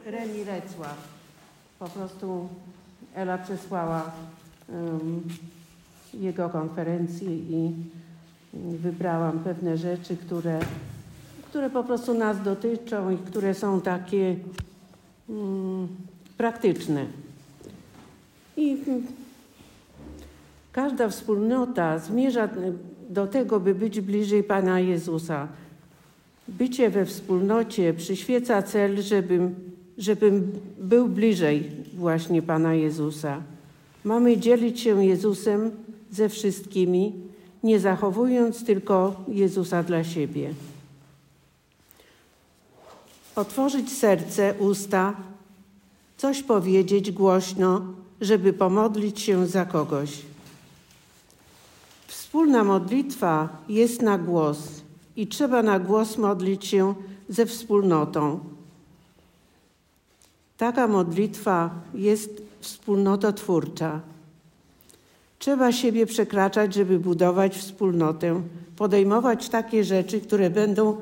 Remi Recław. Po prostu Ela przesłała jego konferencję i wybrałam pewne rzeczy, które po prostu nas dotyczą i które są takie praktyczne. I każda wspólnota zmierza do tego, by być bliżej Pana Jezusa. Bycie we wspólnocie przyświeca cel, żebym był bliżej właśnie Pana Jezusa. Mamy dzielić się Jezusem ze wszystkimi, nie zachowując tylko Jezusa dla siebie. Otworzyć serce, usta, coś powiedzieć głośno, żeby pomodlić się za kogoś. Wspólna modlitwa jest na głos i trzeba na głos modlić się ze wspólnotą. Taka modlitwa jest wspólnototwórcza. Trzeba siebie przekraczać, żeby budować wspólnotę, podejmować takie rzeczy, które będą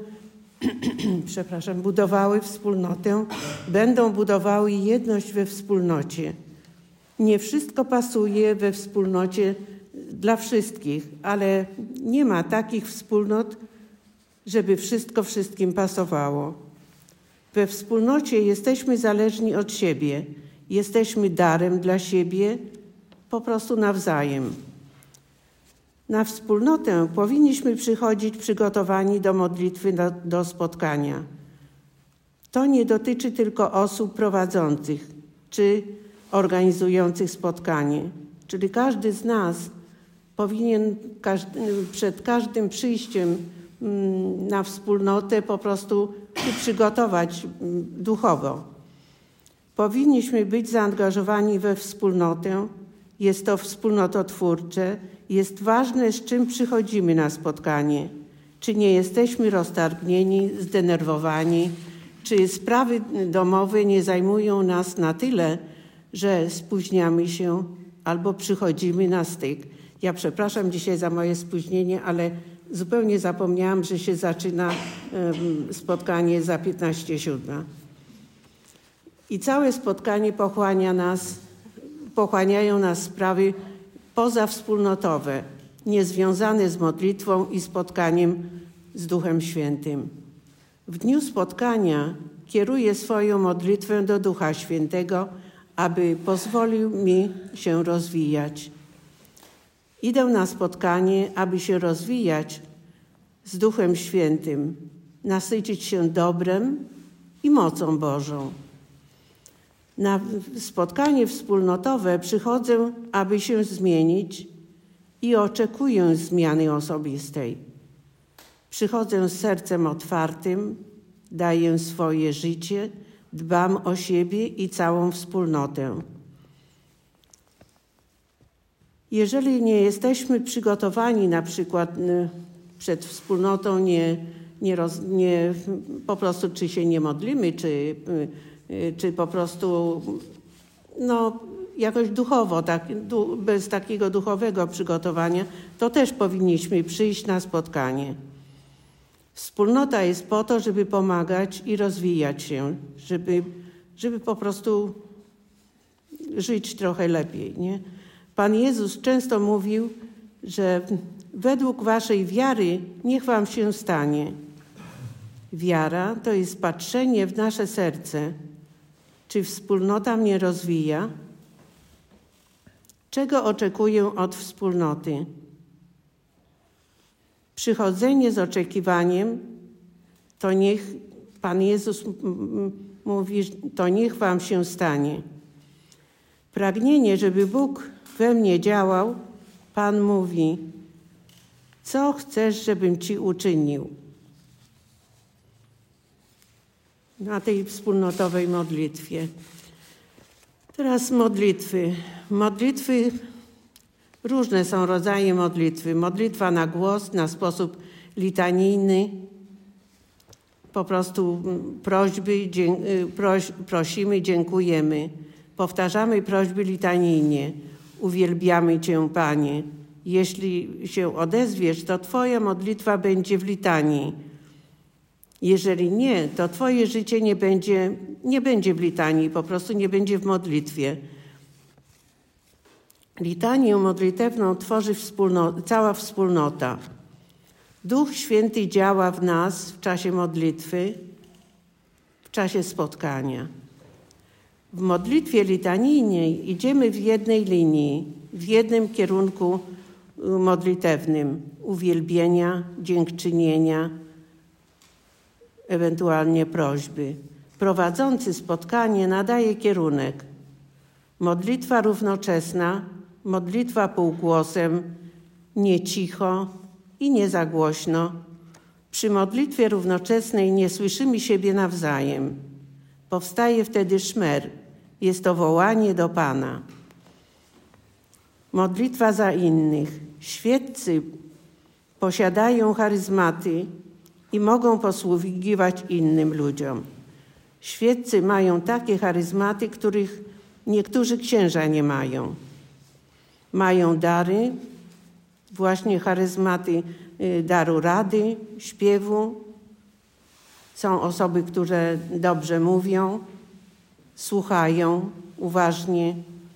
budowały wspólnotę, będą budowały jedność we wspólnocie. Nie wszystko pasuje we wspólnocie dla wszystkich, ale nie ma takich wspólnot, żeby wszystko wszystkim pasowało. We wspólnocie jesteśmy zależni od siebie, jesteśmy darem dla siebie, po prostu nawzajem. Na wspólnotę powinniśmy przychodzić przygotowani do modlitwy, do spotkania. To nie dotyczy tylko osób prowadzących czy organizujących spotkanie, czyli każdy z nas powinien przed każdym przyjściem na wspólnotę po prostu się przygotować duchowo. Powinniśmy być zaangażowani we wspólnotę. Jest to wspólnototwórcze. Jest ważne, z czym przychodzimy na spotkanie. Czy nie jesteśmy roztargnieni, zdenerwowani, czy sprawy domowe nie zajmują nas na tyle, że spóźniamy się albo przychodzimy na styk. Ja przepraszam dzisiaj za moje spóźnienie, ale zupełnie zapomniałam, że się zaczyna spotkanie za 15:07. I całe spotkanie pochłaniają nas sprawy pozawspólnotowe, niezwiązane z modlitwą i spotkaniem z Duchem Świętym. W dniu spotkania kieruję swoją modlitwę do Ducha Świętego, aby pozwolił mi się rozwijać. Idę na spotkanie, aby się rozwijać z Duchem Świętym, nasycić się dobrem i mocą Bożą. Na spotkanie wspólnotowe przychodzę, aby się zmienić i oczekuję zmiany osobistej. Przychodzę z sercem otwartym, daję swoje życie, dbam o siebie i całą wspólnotę. Jeżeli nie jesteśmy przygotowani na przykład przed wspólnotą, po prostu czy się nie modlimy, czy po prostu jakoś duchowo, bez takiego duchowego przygotowania, to też powinniśmy przyjść na spotkanie. Wspólnota jest po to, żeby pomagać i rozwijać się, żeby po prostu żyć trochę lepiej, nie? Pan Jezus często mówił, że według waszej wiary niech wam się stanie. Wiara to jest patrzenie w nasze serce. Czy wspólnota mnie rozwija? Czego oczekuję od wspólnoty? Przychodzenie z oczekiwaniem, to niech Pan Jezus mówi, to niech wam się stanie. Pragnienie, żeby Bóg we mnie działał, Pan mówi, co chcesz, żebym ci uczynił? Na tej wspólnotowej modlitwie. Teraz modlitwy. Modlitwy, różne są rodzaje modlitwy. Modlitwa na głos, na sposób litanijny. Po prostu prośby, prosimy, dziękujemy. Powtarzamy prośby litanijnie. Uwielbiamy Cię, Panie. Jeśli się odezwiesz, to Twoja modlitwa będzie w litanii. Jeżeli nie, to twoje życie nie będzie w litanii, po prostu nie będzie w modlitwie. Litanię modlitewną tworzy cała wspólnota. Duch Święty działa w nas w czasie modlitwy, w czasie spotkania. W modlitwie litanijnej idziemy w jednej linii, w jednym kierunku modlitewnym, uwielbienia, dziękczynienia, ewentualnie prośby. Prowadzący spotkanie nadaje kierunek. Modlitwa równoczesna, modlitwa półgłosem, nie cicho i nie za głośno. Przy modlitwie równoczesnej nie słyszymy siebie nawzajem. Powstaje wtedy szmer. Jest to wołanie do Pana. Modlitwa za innych. Świeccy posiadają charyzmaty i mogą posługiwać innym ludziom. Świeccy mają takie charyzmaty, których niektórzy księża nie mają. Mają dary, właśnie charyzmaty daru rady, śpiewu. Są osoby, które dobrze mówią, słuchają uważnie,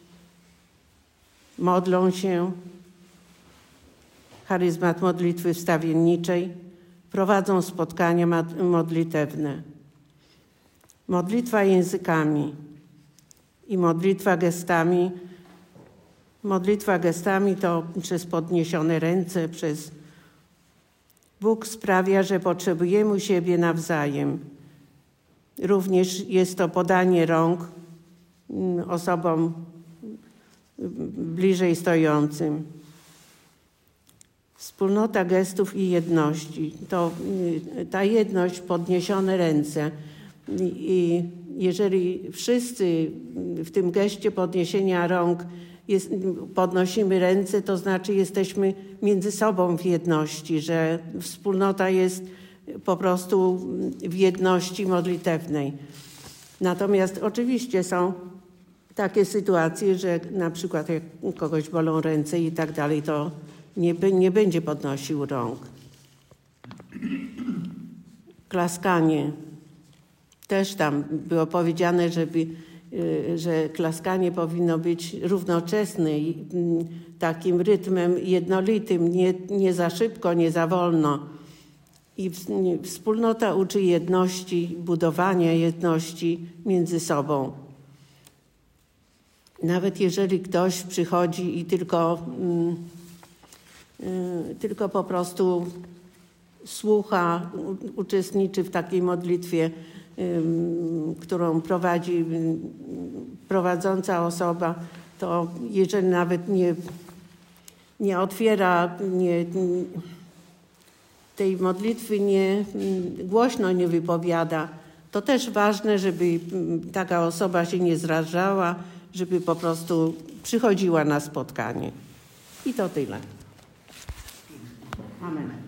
modlą się. Charyzmat modlitwy wstawienniczej. Prowadzą spotkania modlitewne. Modlitwa językami i modlitwa gestami. Modlitwa gestami to przez podniesione ręce, przez Bóg sprawia, że potrzebujemy siebie nawzajem. Również jest to podanie rąk osobom bliżej stojącym. Wspólnota gestów i jedności. To ta jedność, podniesione ręce. I jeżeli wszyscy w tym geście podniesienia rąk podnosimy ręce, to znaczy jesteśmy między sobą w jedności, że wspólnota jest po prostu w jedności modlitewnej. Natomiast oczywiście są takie sytuacje, że na przykład jak kogoś bolą ręce i tak dalej, to nie będzie podnosił rąk. Klaskanie. Też tam było powiedziane, że klaskanie powinno być równoczesne i takim rytmem jednolitym, nie za szybko, nie za wolno. I wspólnota uczy jedności, budowania jedności między sobą. Nawet jeżeli ktoś przychodzi i tylko po prostu słucha, uczestniczy w takiej modlitwie, którą prowadzi prowadząca osoba, to jeżeli nawet nie otwiera, tej modlitwy głośno nie wypowiada, to też ważne, żeby taka osoba się nie zrażała, żeby po prostu przychodziła na spotkanie. I to tyle. Amen.